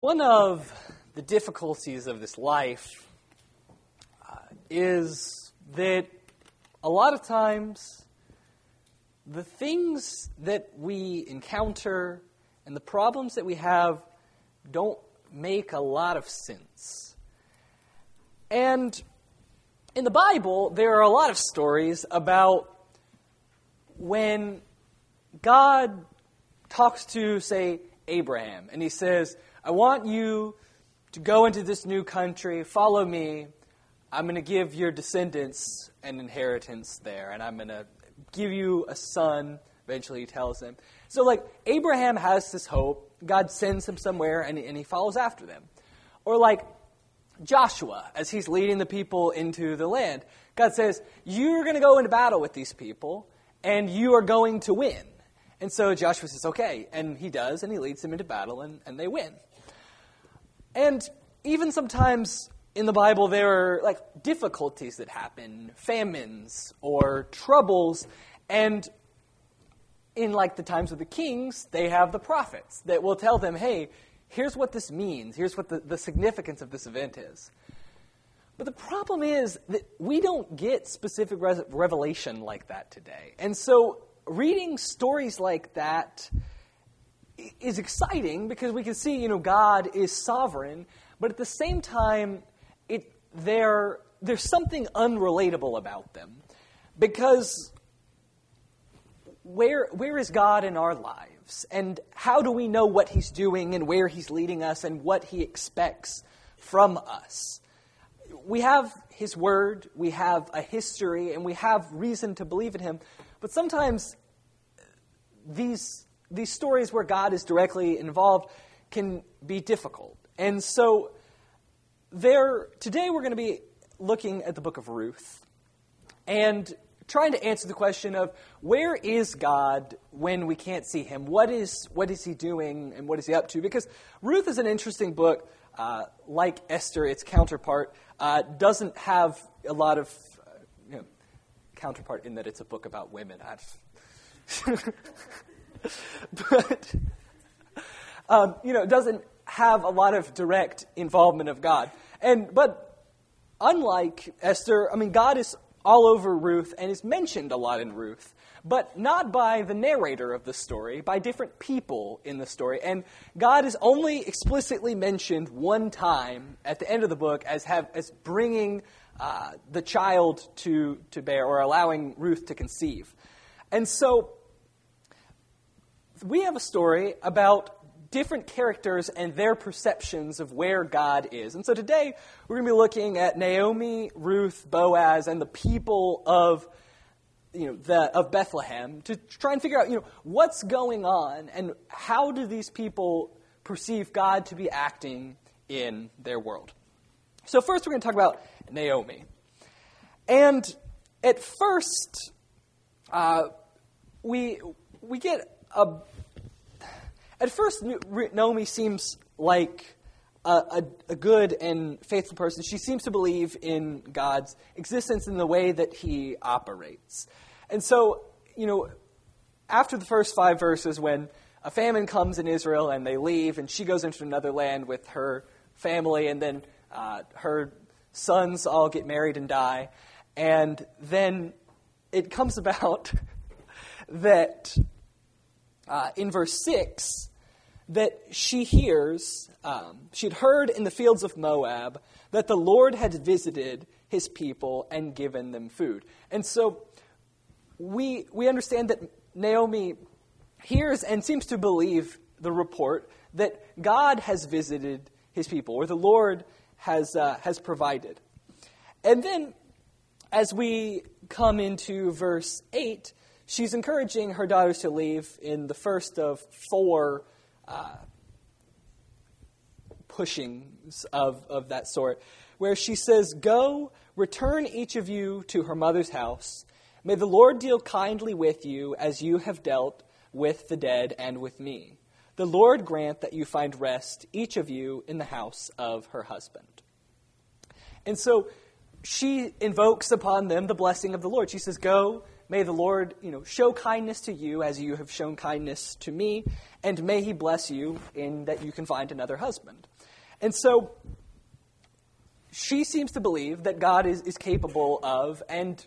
One of the difficulties of this life is that a lot of times the things that we encounter and the problems that we have don't make a lot of sense. And in the Bible, there are a lot of stories about when God talks to, say, Abraham, and he says, I want you to go into this new country, follow me. I'm going to give your descendants an inheritance there, and I'm going to give you a son, eventually he tells them. So, Abraham has this hope. God sends him somewhere, and he follows after them. Or Joshua, as he's leading the people into the land. God says, you're going to go into battle with these people, and you are going to win. And so Joshua says, okay, and he does, and he leads them into battle, and they win. And even sometimes in the Bible, there are difficulties that happen, famines or troubles, and in the times of the kings, they have the prophets that will tell them, hey, here's what this means, here's what the significance of this event is. But the problem is that we don't get specific revelation like that today. And so reading stories like that is exciting because we can see, God is sovereign, but at the same time, there's something unrelatable about them. Because where is God in our lives? And how do we know what He's doing and where He's leading us and what He expects from us? We have His Word, we have a history, and we have reason to believe in Him. But sometimes these stories where God is directly involved can be difficult. And so today we're going to be looking at the book of Ruth and trying to answer the question of where is God when we can't see Him? What is He doing and what is He up to? Because Ruth is an interesting book. Like Esther, its counterpart, doesn't have a lot of counterpart in that it's a book about women. But, doesn't have a lot of direct involvement of God. But unlike Esther, God is all over Ruth and is mentioned a lot in Ruth, but not by the narrator of the story, by different people in the story. And God is only explicitly mentioned one time at the end of the book as bringing the child to bear or allowing Ruth to conceive. And so we have a story about different characters and their perceptions of where God is. And so today we're going to be looking at Naomi, Ruth, Boaz, and the people of Bethlehem to try and figure out what's going on and how do these people perceive God to be acting in their world. So first we're going to talk about Naomi. And at first we get At first, Naomi seems like a good and faithful person. She seems to believe in God's existence and the way that He operates. And so, after the first 5 verses, when a famine comes in Israel and they leave, and she goes into another land with her family, and then her sons all get married and die, and then it comes about that in verse 6, that she hears, she'd heard in the fields of Moab that the Lord had visited His people and given them food. And so we understand that Naomi hears and seems to believe the report that God has visited His people, or the Lord has provided. And then as we come into verse 8, she's encouraging her daughters to leave in the first of 4 pushings of that sort, where she says, "Go, return each of you to her mother's house. May the Lord deal kindly with you as you have dealt with the dead and with me. The Lord grant that you find rest, each of you, in the house of her husband." And so she invokes upon them the blessing of the Lord. She says, "Go, May the Lord, show kindness to you as you have shown kindness to me, and may he bless you in that you can find another husband. And so she seems to believe that God is capable of and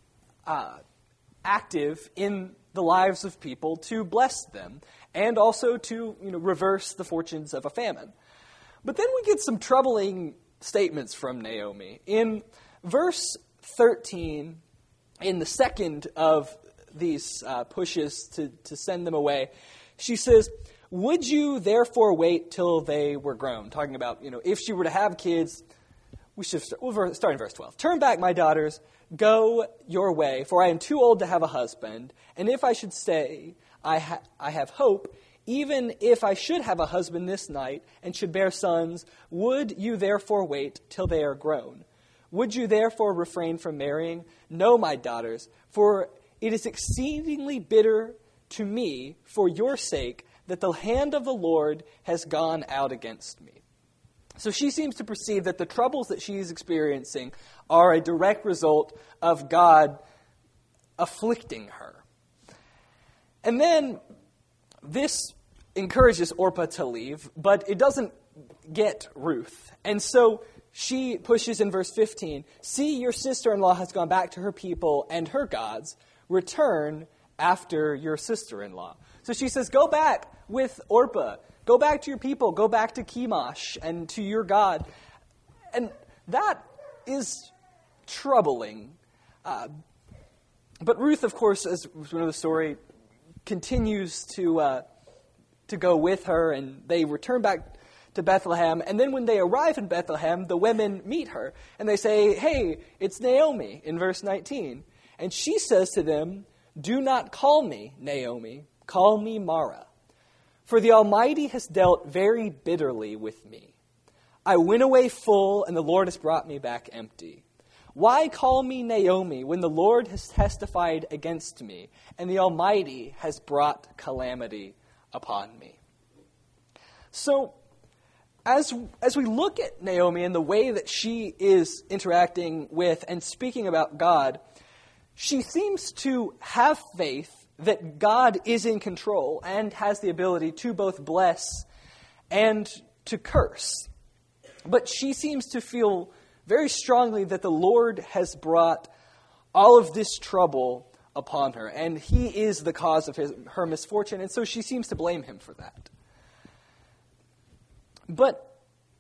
active in the lives of people to bless them and also to reverse the fortunes of a famine. But then we get some troubling statements from Naomi. In verse 13, in the second of these pushes to send them away, she says, "Would you therefore wait till they were grown?" Talking about, if she were to have kids, we'll start in verse 12. "Turn back, my daughters, go your way, for I am too old to have a husband. And if I should say, I have hope, even if I should have a husband this night and should bear sons, would you therefore wait till they are grown? Would you therefore refrain from marrying? No, my daughters, for it is exceedingly bitter to me for your sake that the hand of the Lord has gone out against me." So she seems to perceive that the troubles that she is experiencing are a direct result of God afflicting her. And then this encourages Orpah to leave, but it doesn't get Ruth. And so she pushes in verse 15, "See, your sister-in-law has gone back to her people and her gods. Return after your sister-in-law." So she says, go back with Orpah. Go back to your people. Go back to Chemosh and to your God. And that is troubling. But Ruth, of course, as we know the story, continues to go with her, and they return back to Bethlehem. And then when they arrive in Bethlehem, the women meet her, and they say, "Hey, it's Naomi," in verse 19. And she says to them, "Do not call me Naomi, call me Mara. For the Almighty has dealt very bitterly with me. I went away full, and the Lord has brought me back empty. Why call me Naomi when the Lord has testified against me, and the Almighty has brought calamity upon me?" So, as we look at Naomi and the way that she is interacting with and speaking about God, she seems to have faith that God is in control and has the ability to both bless and to curse. But she seems to feel very strongly that the Lord has brought all of this trouble upon her, and he is the cause of her misfortune, and so she seems to blame him for that. But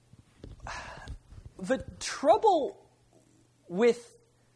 the trouble with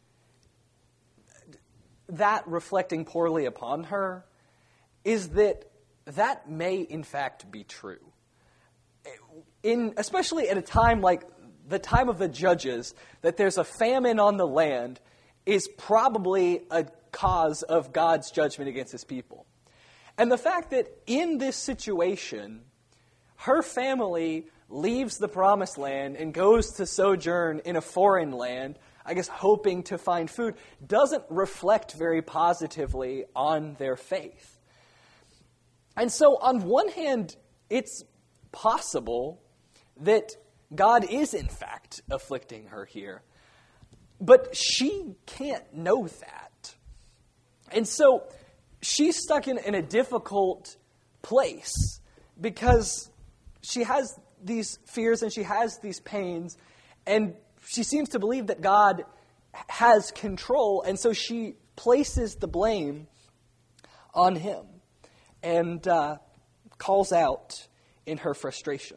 that reflecting poorly upon her is that may in fact be true. Especially at a time like the time of the Judges, that there's a famine on the land is probably a cause of God's judgment against his people. And the fact that in this situation, her family leaves the promised land and goes to sojourn in a foreign land, I guess hoping to find food, doesn't reflect very positively on their faith. And so on one hand, it's possible that God is in fact afflicting her here. But she can't know that. And so she's stuck in a difficult place because she has these fears and she has these pains, and she seems to believe that God has control, and so she places the blame on him and calls out in her frustration.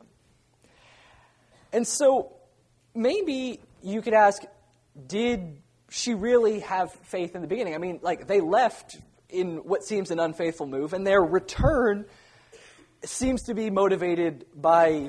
And so maybe you could ask, did she really have faith in the beginning? I mean, they left in what seems an unfaithful move, and their return seems to be motivated by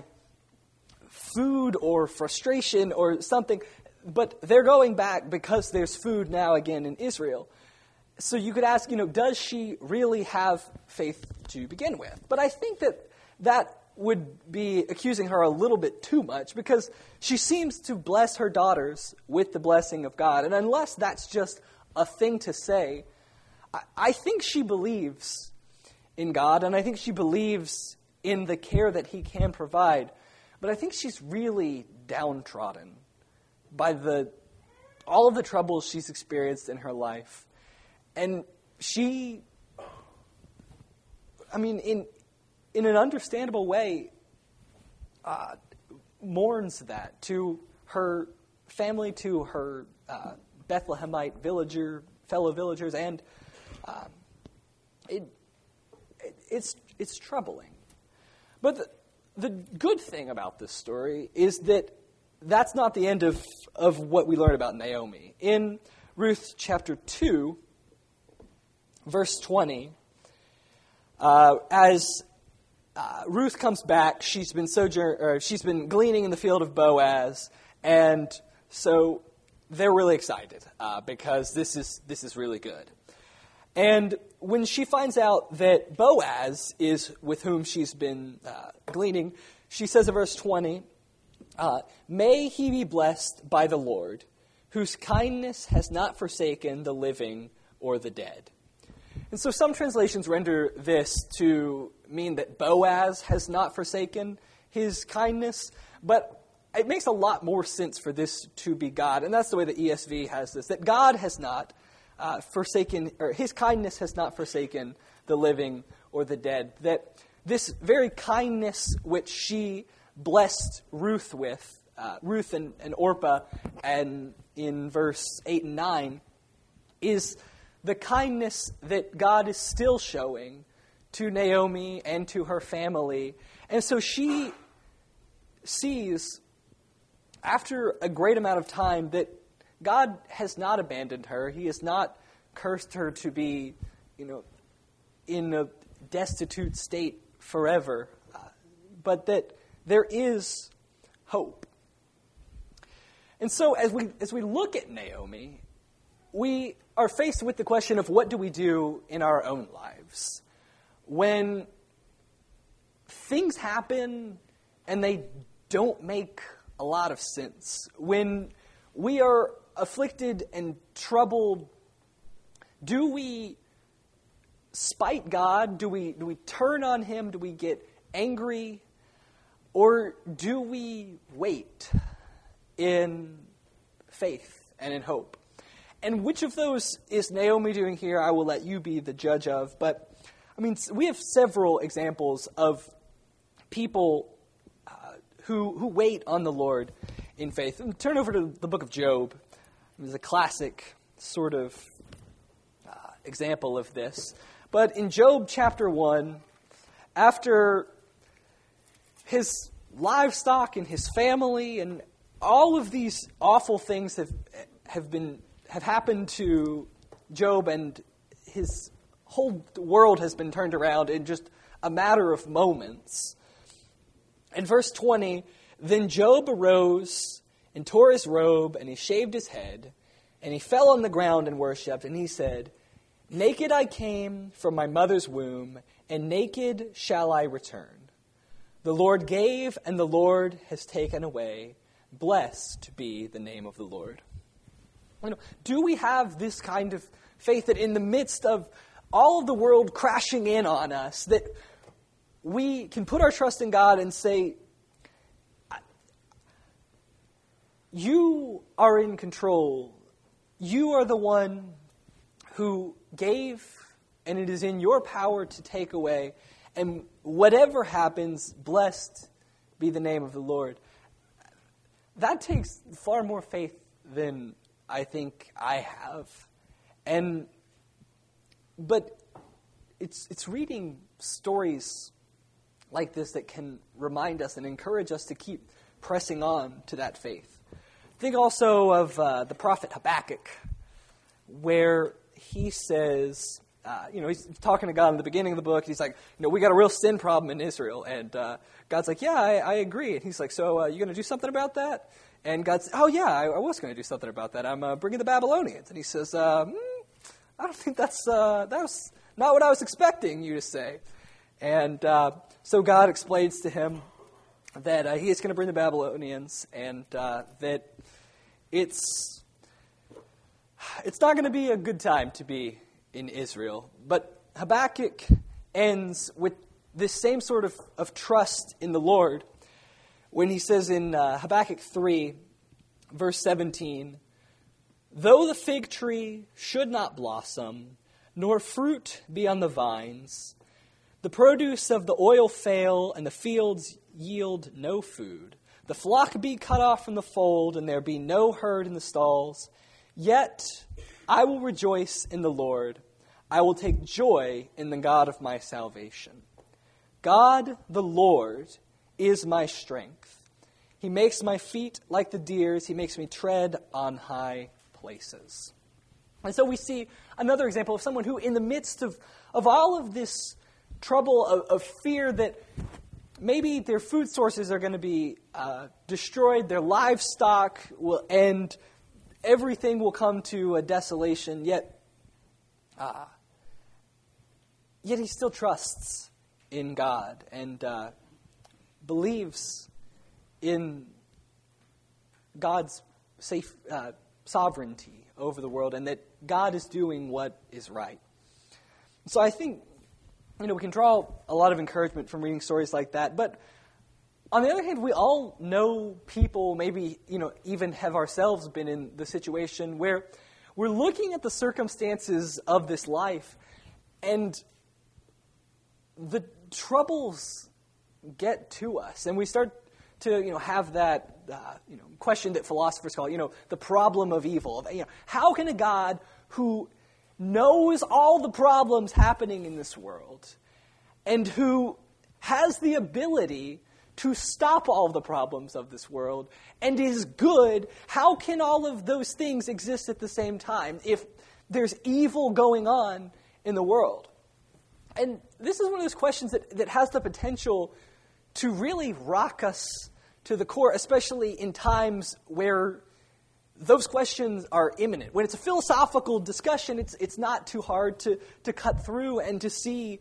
food or frustration or something, but they're going back because there's food now again in Israel. So you could ask, does she really have faith to begin with? But I think that would be accusing her a little bit too much, because she seems to bless her daughters with the blessing of God. And unless that's just a thing to say, I think she believes in God, and I think she believes in the care that he can provide. But I think she's really downtrodden by all of the troubles she's experienced in her life. And she, in an understandable way, mourns that to her family, to her Bethlehemite fellow villagers, and it's troubling. But the good thing about this story is that that's not the end of what we learn about Naomi. In Ruth chapter 2, verse 20, as Ruth comes back, she's been gleaning in the field of Boaz, and so they're really excited because this is really good. And when she finds out that Boaz is with whom she's been gleaning, she says in verse 20, "May he be blessed by the Lord, whose kindness has not forsaken the living or the dead." And so some translations render this to mean that Boaz has not forsaken his kindness, but it makes a lot more sense for this to be God. And that's the way the ESV has this, that God has not forsaken, or his kindness has not forsaken the living or the dead. That this very kindness which she blessed Ruth with, Ruth and Orpah, and in verse 8 and 9, is the kindness that God is still showing to Naomi and to her family. And so she sees, after a great amount of time, that God has not abandoned her. He has not cursed her to be, in a destitute state forever, but that there is hope. And so as we look at Naomi, we are faced with the question of what do we do in our own lives when things happen and they don't make a lot of sense. When we are afflicted and troubled, do we spite God? Do we turn on him? Do we get angry? Or do we wait in faith and in hope? And which of those is Naomi doing here? I will let you be the judge of. But, we have several examples of people who wait on the Lord in faith. And turn over to the book of Job. It's a classic sort of example of this. But in Job chapter 1, after his livestock and his family and all of these awful things have happened to Job, and his whole world has been turned around in just a matter of moments. In verse 20, "Then Job arose and tore his robe, and he shaved his head, and he fell on the ground and worshipped, and he said, 'Naked I came from my mother's womb, and naked shall I return. The Lord gave, and the Lord has taken away. Blessed be the name of the Lord.'" Do we have this kind of faith that in the midst of all of the world crashing in on us, that we can put our trust in God and say, "You are in control. You are the one who gave, and it is in your power to take away. And whatever happens, blessed be the name of the Lord." That takes far more faith than I think I have. But it's reading stories like this that can remind us and encourage us to keep pressing on to that faith. Think also of the prophet Habakkuk, where he says, he's talking to God in the beginning of the book. He's like, we got a real sin problem in Israel. And God's like, "Yeah, I agree." And he's like, "So you going to do something about that?" And God says, "Oh, yeah, I was going to do something about that. I'm bringing the Babylonians." And he says, "I don't think that was not what I was expecting you to say." And so God explains to him that he is going to bring the Babylonians, and that it's not going to be a good time to be in Israel. But Habakkuk ends with this same sort of trust in the Lord when he says in Habakkuk 3, verse 17, "Though the fig tree should not blossom, nor fruit be on the vines. The produce of the oil fail, and the fields yield no food. The flock be cut off from the fold, and there be no herd in the stalls. Yet I will rejoice in the Lord. I will take joy in the God of my salvation. God the Lord is my strength. He makes my feet like the deer's. He makes me tread on high places. And so we see another example of someone who, in the midst of all of this trouble, of fear that maybe their food sources are going to be destroyed, their livestock will end, everything will come to a desolation, yet he still trusts in God and believes in God's safe sovereignty over the world, and that God is doing what is right. So I think, we can draw a lot of encouragement from reading stories like that. But on the other hand, we all know people, maybe, even have ourselves been in the situation where we're looking at the circumstances of this life, and the troubles get to us, and we start to, have that, question that philosophers call, the problem of evil. How can a God who knows all the problems happening in this world and who has the ability to stop all the problems of this world and is good, how can all of those things exist at the same time if there's evil going on in the world? And this is one of those questions that has the potential to really rock us to the core, especially in times where those questions are imminent. When it's a philosophical discussion, it's not too hard to cut through and to see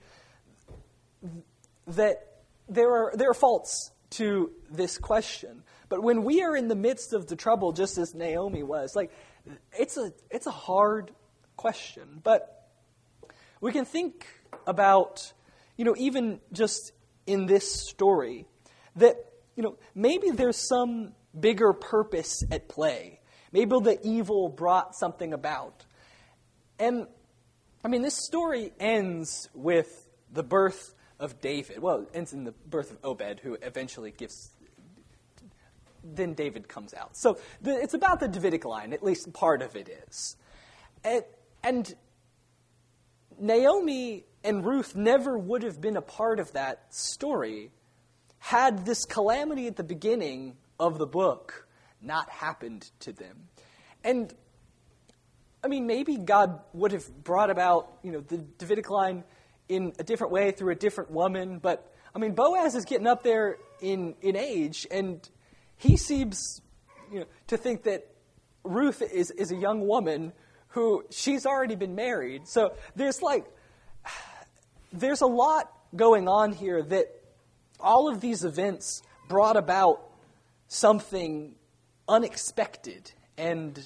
that there are faults to this question. But when we are in the midst of the trouble, just as Naomi was, it's a hard question. But we can think about, even just in this story, that, maybe there's some bigger purpose at play. Maybe the evil brought something about. And, this story ends with the birth of David. Well, it ends in the birth of Obed, who eventually then David comes out. So it's about the Davidic line, at least part of it is. And Naomi and Ruth never would have been a part of that story had this calamity at the beginning of the book not happened to them. And, maybe God would have brought about, the Davidic line in a different way through a different woman. But, Boaz is getting up there in age, and he seems, to think that Ruth is a young woman who she's already been married. So there's a lot going on here that all of these events brought about something unexpected, and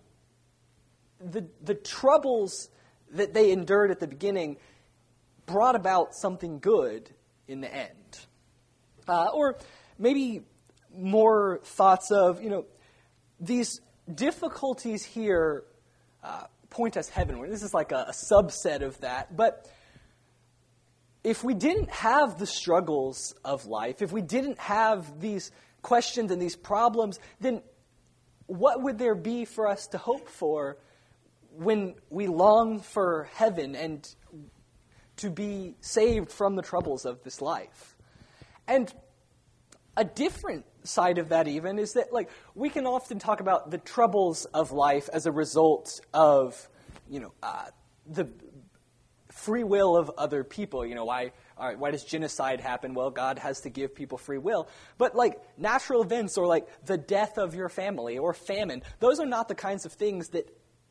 the troubles that they endured at the beginning brought about something good in the end. Or maybe more thoughts of, these difficulties here point us heavenward. This is like a subset of that. But if we didn't have the struggles of life, if we didn't have these questions and these problems, then what would there be for us to hope for when we long for heaven and to be saved from the troubles of this life? And a different side of that even is that, we can often talk about the troubles of life as a result of, the free will of other people. Why does genocide happen? Well, God has to give people free will. But natural events or the death of your family or famine, those are not the kinds of things that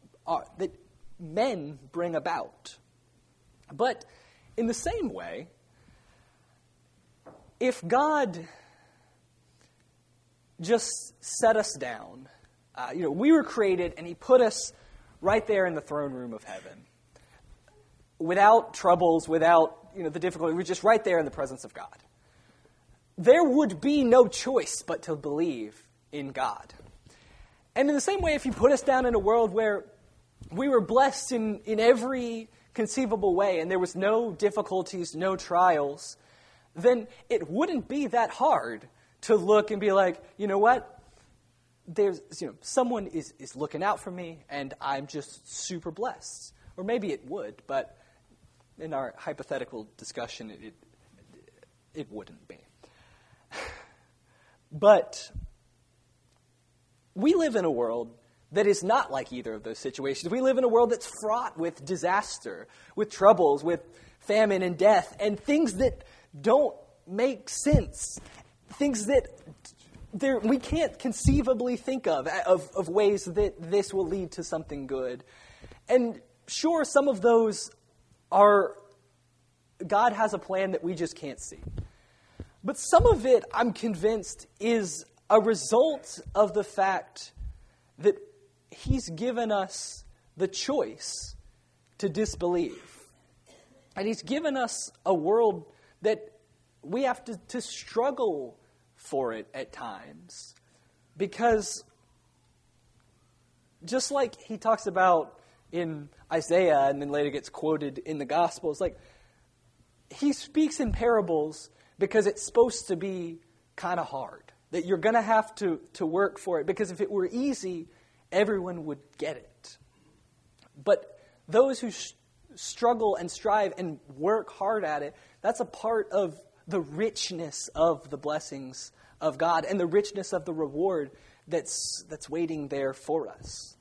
men bring about. But in the same way, if God just set us down, we were created and he put us right there in the throne room of heaven, without troubles, without the difficulty, we're just right there in the presence of God. There would be no choice but to believe in God. And in the same way, if you put us down in a world where we were blessed in every conceivable way, and there was no difficulties, no trials, then it wouldn't be that hard to look and be like, you know what? Someone is looking out for me, and I'm just super blessed. Or maybe it would, but in our hypothetical discussion, it wouldn't be. But we live in a world that is not like either of those situations. We live in a world that's fraught with disaster, with troubles, with famine and death, and things that don't make sense, things that we can't conceivably think of ways that this will lead to something good. And sure, some of those are, God has a plan that we just can't see. But some of it, I'm convinced, is a result of the fact that He's given us the choice to disbelieve. And He's given us a world that we have to struggle for it at times. Because just like He talks about in Isaiah and then later gets quoted in the Gospels, like He speaks in parables because it's supposed to be kind of hard. That you're going to have to work for it. Because if it were easy, everyone would get it. But those who struggle and strive and work hard at it, that's a part of the richness of the blessings of God and the richness of the reward that's waiting there for us.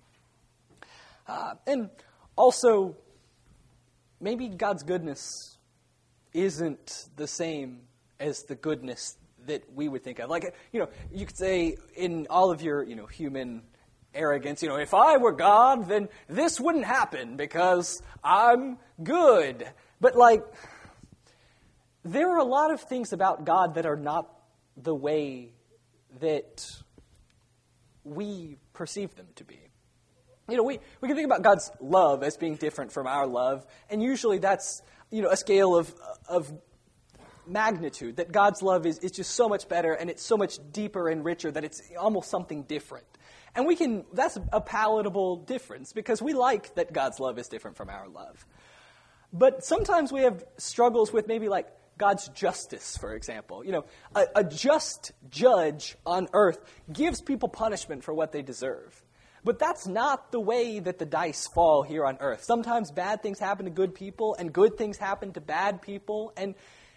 And also, maybe God's goodness isn't the same as the goodness that we would think of. Like, you could say in all of your, human arrogance, if I were God, then this wouldn't happen because I'm good. But there are a lot of things about God that are not the way that we perceive them to be. We can think about God's love as being different from our love, and usually that's, a scale of magnitude, that God's love is just so much better, and it's so much deeper and richer that it's almost something different. And that's a palatable difference, because we like that God's love is different from our love. But sometimes we have struggles with maybe God's justice, for example. A just judge on earth gives people punishment for what they deserve. But that's not the way that the dice fall here on earth. Sometimes bad things happen to good people, and good things happen to bad people. And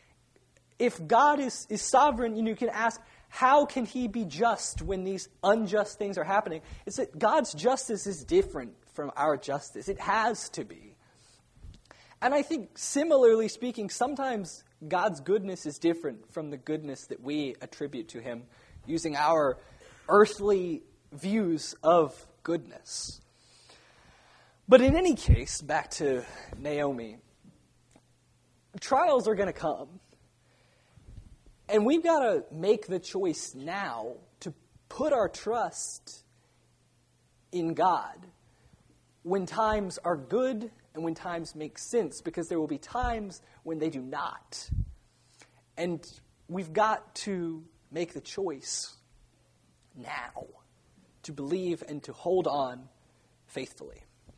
if God is sovereign, you can ask, how can He be just when these unjust things are happening? It's that God's justice is different from our justice. It has to be. And I think, similarly speaking, sometimes God's goodness is different from the goodness that we attribute to Him using our earthly views of goodness. But in any case, back to Naomi, trials are going to come. And we've got to make the choice now to put our trust in God when times are good and when times make sense, because there will be times when they do not. And we've got to make the choice now to believe and to hold on faithfully.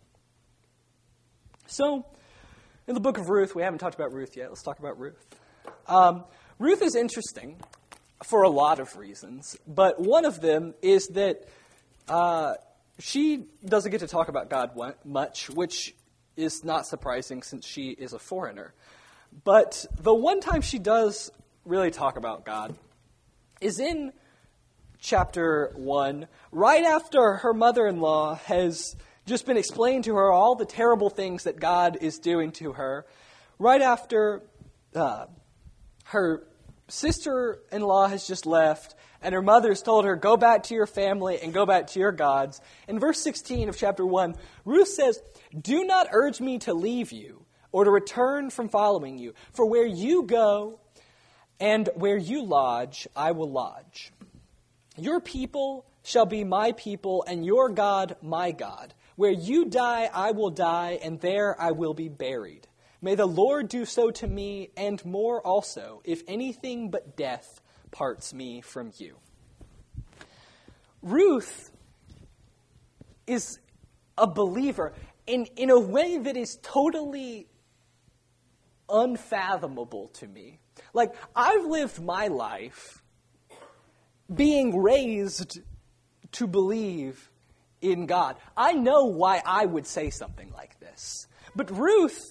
So, in the book of Ruth, we haven't talked about Ruth yet. Let's talk about Ruth. Ruth is interesting for a lot of reasons, but one of them is that she doesn't get to talk about God much, which is not surprising since she is a foreigner. But the one time she does really talk about God is in chapter 1, right after her mother-in-law has just been explaining to her all the terrible things that God is doing to her, right after her sister-in-law has just left, and her mother's told her, go back to your family and go back to your gods. In verse 16 of chapter 1, Ruth says, do not urge me to leave you or to return from following you, for where you go and where you lodge, I will lodge. Your people shall be my people, and your God my God. Where you die, I will die, and there I will be buried. May the Lord do so to me, and more also, if anything but death parts me from you. Ruth is a believer, in a way that is totally unfathomable to me. Like, I've lived my life being raised to believe in God. I know why I would say something like this. But Ruth,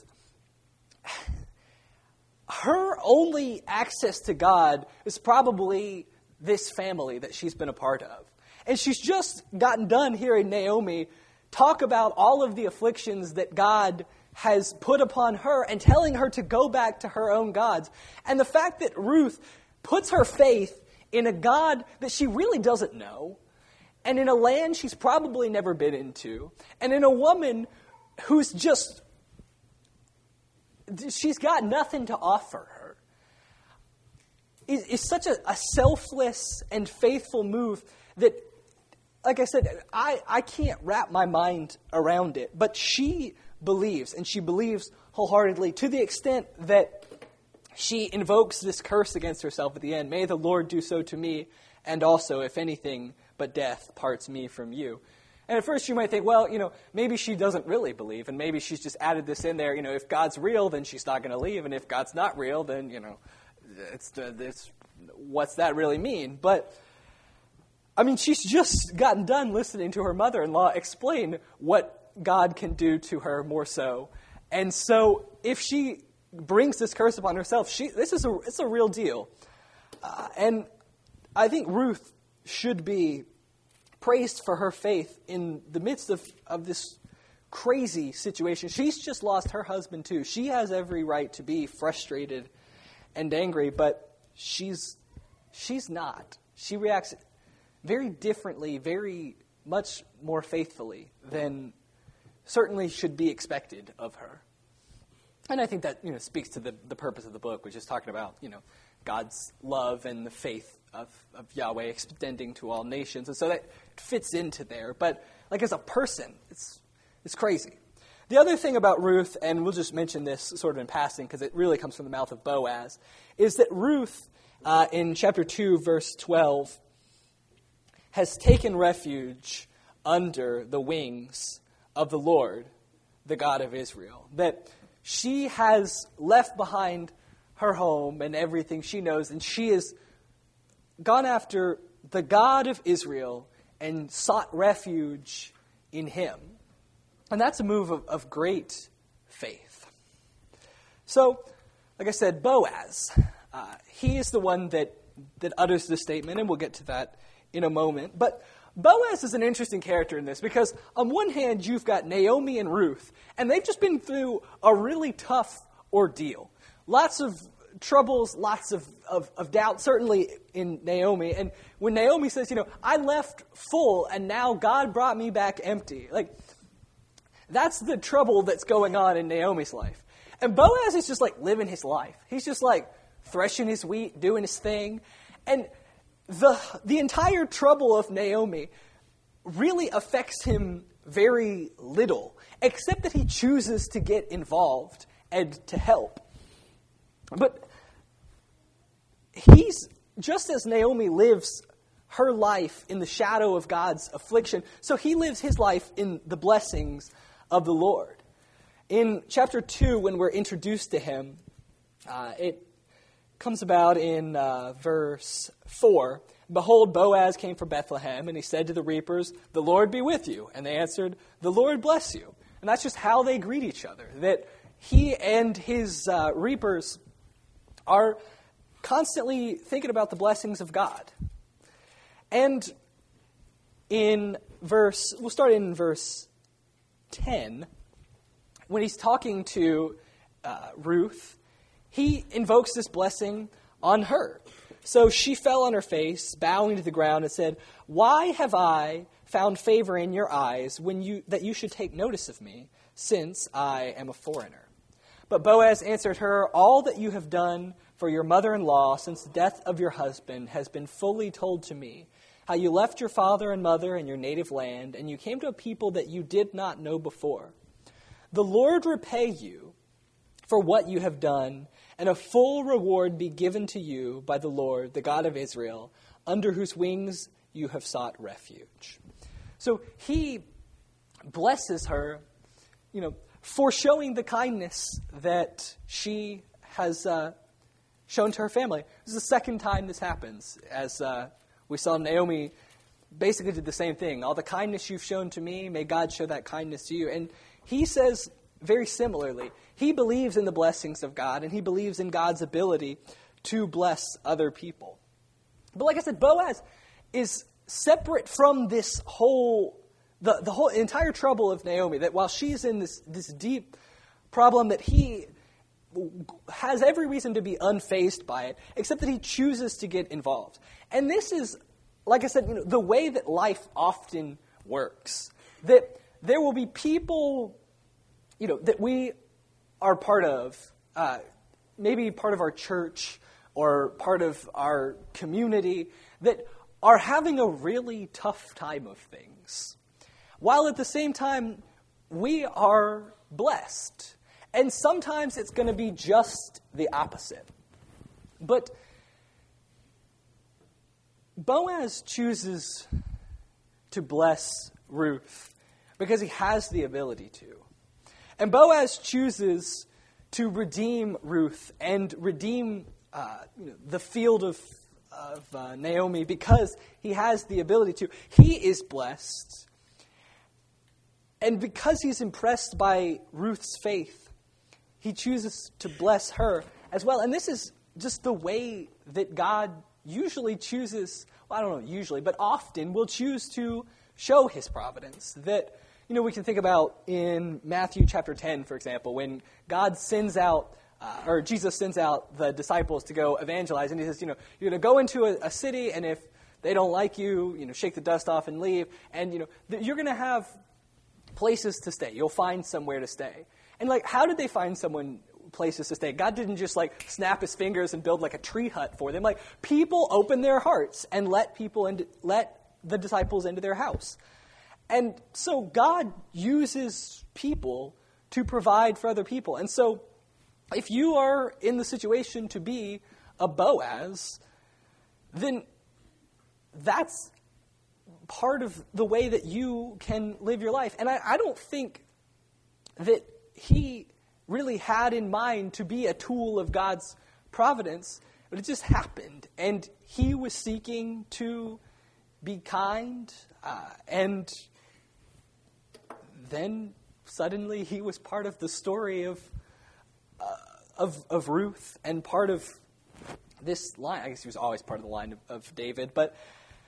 her only access to God is probably this family that she's been a part of. And she's just gotten done hearing Naomi talk about all of the afflictions that God has put upon her and telling her to go back to her own gods. And the fact that Ruth puts her faith in a God that she really doesn't know, and in a land she's probably never been into, and in a woman who's just, she's got nothing to offer her, is such a selfless and faithful move that, like I said, I can't wrap my mind around it. But she believes, and she believes wholeheartedly, to the extent that she invokes this curse against herself at the end. May the Lord do so to me, and also, if anything but death parts me from you. And at first you might think, well, maybe she doesn't really believe, and maybe she's just added this in there. If God's real, then she's not going to leave, and if God's not real, then, it's what's that really mean? But, she's just gotten done listening to her mother-in-law explain what God can do to her more so. And so if she brings this curse upon herself, it's a real deal. And I think Ruth should be praised for her faith in the midst of this crazy situation. She's just lost her husband too. She has every right to be frustrated and angry, but she's not. She reacts very differently, very much more faithfully than certainly should be expected of her. And I think that speaks to the purpose of the book, which is talking about God's love and the faith of Yahweh extending to all nations. And so that fits into there. But like as a person, it's crazy. The other thing about Ruth, and we'll just mention this sort of in passing because it really comes from the mouth of Boaz, is that Ruth in chapter 2, verse 12, has taken refuge under the wings of the Lord, the God of Israel. That she has left behind her home and everything she knows, and she has gone after the God of Israel and sought refuge in him. And that's a move of great faith. So, like I said, Boaz, he is the one that utters this statement, and we'll get to that in a moment. But Boaz is an interesting character in this because on one hand, you've got Naomi and Ruth, and they've just been through a really tough ordeal. Lots of troubles, lots of doubt, certainly in Naomi. And when Naomi says, I left full and now God brought me back empty. That's the trouble that's going on in Naomi's life. And Boaz is just living his life. He's just threshing his wheat, doing his thing. And the entire trouble of Naomi really affects him very little, except that he chooses to get involved and to help. But he's, just as Naomi lives her life in the shadow of God's affliction, so he lives his life in the blessings of the Lord. In chapter 2, when we're introduced to him, it comes about in verse 4. Behold, Boaz came from Bethlehem, and he said to the reapers, "The Lord be with you." And they answered, "The Lord bless you." And that's just how they greet each other, that he and his reapers are constantly thinking about the blessings of God. And we'll start in verse 10, when he's talking to Ruth, he invokes this blessing on her. So she fell on her face, bowing to the ground, and said, "Why have I found favor in your eyes that you should take notice of me, since I am a foreigner?" But Boaz answered her, "All that you have done for your mother-in-law since the death of your husband has been fully told to me, how you left your father and mother and your native land, and you came to a people that you did not know before. The Lord repay you for what you have done, and a full reward be given to you by the Lord, the God of Israel, under whose wings you have sought refuge." So he blesses her, foreshowing the kindness that she has shown to her family. This is the second time this happens. As we saw, Naomi basically did the same thing. All the kindness you've shown to me, may God show that kindness to you. And he says very similarly, he believes in the blessings of God, and he believes in God's ability to bless other people. But like I said, Boaz is separate from this whole, the whole entire trouble of Naomi, that while she's in this deep problem, that he has every reason to be unfazed by it, except that he chooses to get involved. And this is, like I said, the way that life often works. That there will be people, that we are part of, maybe part of our church or part of our community, that are having a really tough time of things, while at the same time we are blessed. And sometimes it's going to be just the opposite. But Boaz chooses to bless Ruth because he has the ability to. And Boaz chooses to redeem Ruth and redeem the field of Naomi because he has the ability to. He is blessed. And because he's impressed by Ruth's faith, he chooses to bless her as well. And this is just the way that God usually chooses, well, I don't know usually, but often will choose to show his providence. That, we can think about in Matthew chapter 10, for example, when God sends out, or Jesus sends out the disciples to go evangelize. And he says, you're going to go into a city, and if they don't like you, shake the dust off and leave. And, you're going to have places to stay. You'll find somewhere to stay. And how did they find places to stay? God didn't just snap his fingers and build a tree hut for them. People opened their hearts and let the disciples into their house. And so God uses people to provide for other people. And so if you are in the situation to be a Boaz, then that's part of the way that you can live your life. And I don't think that he really had in mind to be a tool of God's providence, but it just happened. And he was seeking to be kind, and then suddenly he was part of the story of Ruth and part of this line. I guess he was always part of the line of David, but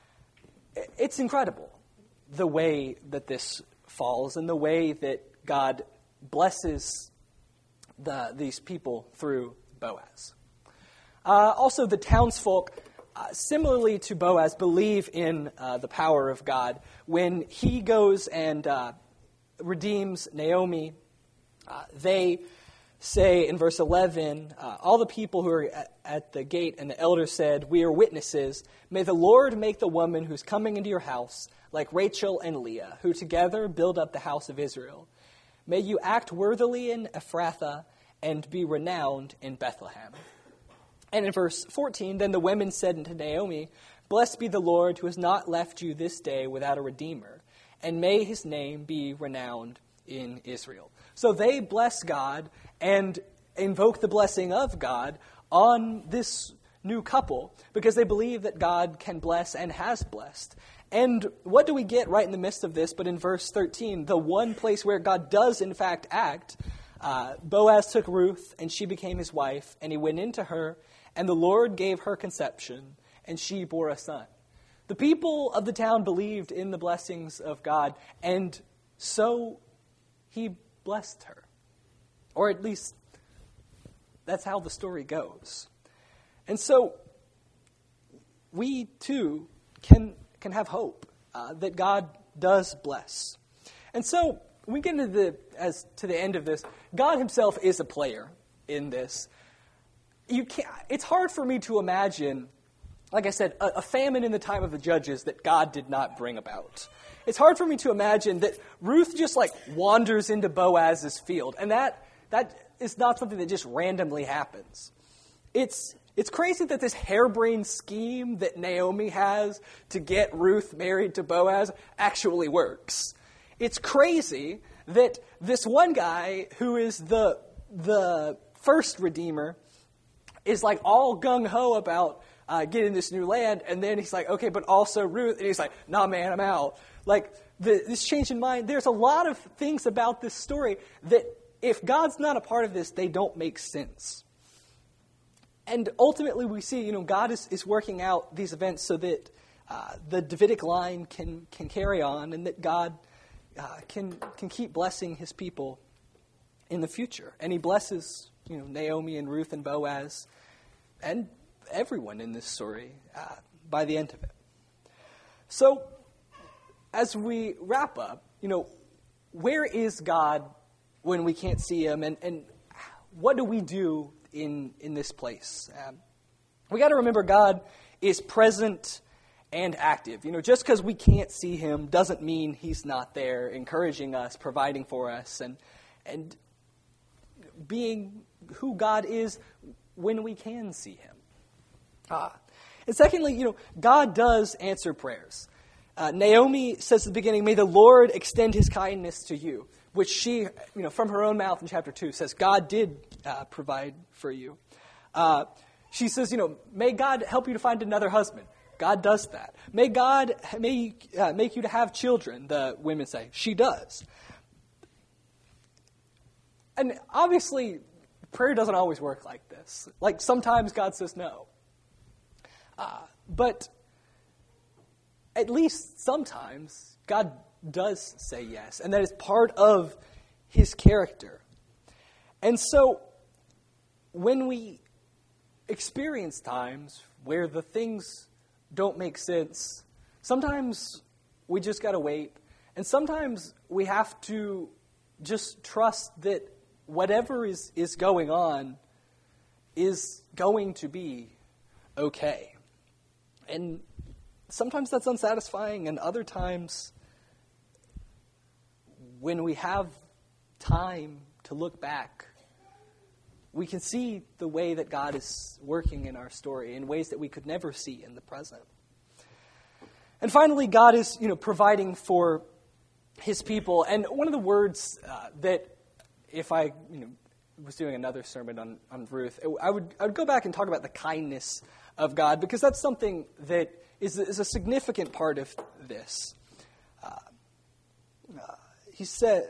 it's incredible the way that this falls and the way that God blesses these people through Boaz. Also, the townsfolk, similarly to Boaz, believe in the power of God. When he goes and redeems Naomi, they say in verse 11, all the people who are at the gate and the elders said, "We are witnesses. May the Lord make the woman who's coming into your house like Rachel and Leah, who together build up the house of Israel. May you act worthily in Ephrathah and be renowned in Bethlehem." And in verse 14, then the women said unto Naomi, "Blessed be the Lord who has not left you this day without a redeemer, and may his name be renowned in Israel." So they bless God and invoke the blessing of God on this new couple because they believe that God can bless and has blessed. And what do we get right in the midst of this? But in verse 13, the one place where God does in fact act, Boaz took Ruth, and she became his wife, and he went into her, and the Lord gave her conception, and she bore a son. The people of the town believed in the blessings of God, and so he blessed her. Or at least that's how the story goes. And so we too can have hope that God does bless. And so when we get into to the end of this, God himself is a player in this. It's hard for me to imagine, like I said, a famine in the time of the judges that God did not bring about. It's hard for me to imagine that Ruth just wanders into Boaz's field, and that is not something that just randomly happens. It's crazy that this harebrained scheme that Naomi has to get Ruth married to Boaz actually works. It's crazy that this one guy who is the first Redeemer is like all gung-ho about getting this new land, and then he's like, okay, but also Ruth, and he's like, nah, man, I'm out. Like, this change in mind, there's a lot of things about this story that if God's not a part of this, they don't make sense. And ultimately we see, God is working out these events so that the Davidic line can carry on, and that God can keep blessing his people in the future. And he blesses, Naomi and Ruth and Boaz and everyone in this story by the end of it. So, as we wrap up, where is God when we can't see him, and what do we do in this place? We got to remember God is present and active. Just because we can't see him doesn't mean he's not there, encouraging us, providing for us, and being who God is when we can see him. And secondly, God does answer prayers. Naomi says at the beginning, may the Lord extend his kindness to you, which she, from her own mouth in chapter 2 says, God did provide for you. She says, may God help you to find another husband. God does that. May God make you to have children, the women say. She does. And obviously, prayer doesn't always work like this. Like, sometimes God says no. But at least sometimes God does say yes, and that is part of his character. And so when we experience times where the things don't make sense, sometimes we just got to wait, and sometimes we have to just trust that whatever is going on is going to be okay. And sometimes that's unsatisfying, and other times, when we have time to look back, we can see the way that God is working in our story in ways that we could never see in the present. And finally, God is, providing for his people. And one of the words that, if I, was doing another sermon on Ruth, I would go back and talk about the kindness of God, because that's something that is a significant part of this. He said,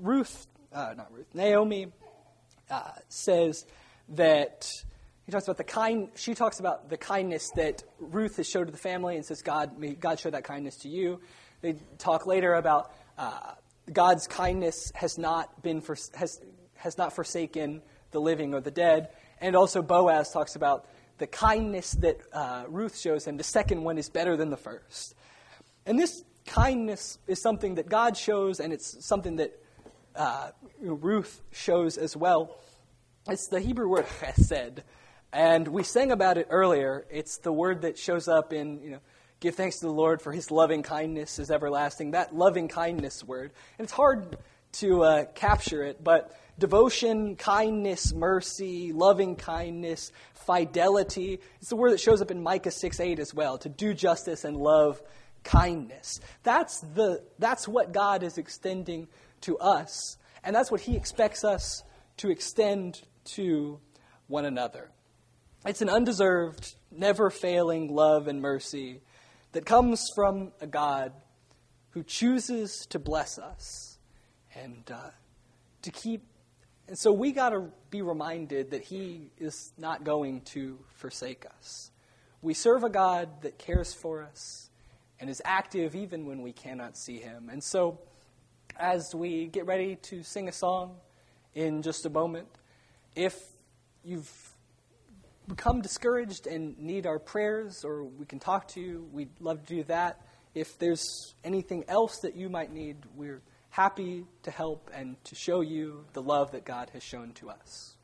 Naomi says that she talks about the kindness that Ruth has showed to the family, and says, may God show that kindness to you. They talk later about God's kindness has not forsaken the living or the dead. And also Boaz talks about the kindness that Ruth shows him. The second one is better than the first. And this kindness is something that God shows, and it's something that Ruth shows as well. It's the Hebrew word chesed, and we sang about it earlier. It's the word that shows up in, give thanks to the Lord for his loving kindness is everlasting. That loving kindness word. And it's hard to capture it, but devotion, kindness, mercy, loving kindness, fidelity. It's the word that shows up in Micah 6:8 as well, to do justice and love kindness. That's what God is extending to us, and that's what he expects us to extend to one another. It's an undeserved, never-failing love and mercy that comes from a God who chooses to bless us and to keep. And so we got to be reminded that he is not going to forsake us. We serve a God that cares for us and is active even when we cannot see him. And so as we get ready to sing a song in just a moment, if you've become discouraged and need our prayers, or we can talk to you, we'd love to do that. If there's anything else that you might need, we're happy to help and to show you the love that God has shown to us.